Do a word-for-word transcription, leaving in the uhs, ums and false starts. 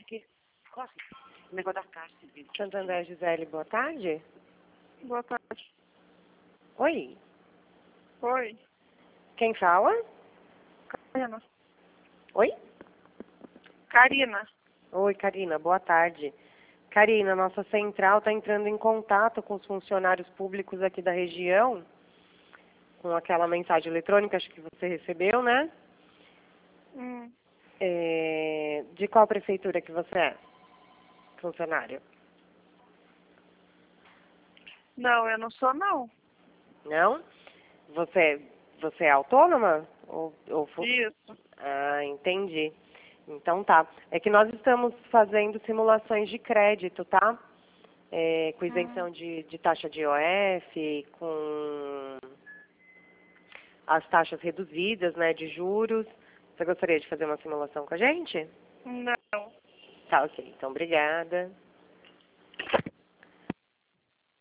aqui. Corre. O negócio da caixa. Santander, Gisele, boa tarde. Boa tarde. Oi, Oi. quem fala? Karina. Oi? Karina. Oi, Karina, boa tarde. Karina, nossa central está entrando em contato com os funcionários públicos aqui da região, com aquela mensagem eletrônica, acho que você recebeu, né? Hum. É, de qual prefeitura que você é, funcionário? Não, eu não sou, não. Não? Você, você é autônoma? Ou, ou fu- Isso. Ah, entendi. Então tá. É que nós estamos fazendo simulações de crédito, tá? É, com isenção Hum. de, de taxa de I O F, com as taxas reduzidas, né, de juros. Você gostaria de fazer uma simulação com a gente? Não. Tá, ok. Então, obrigada.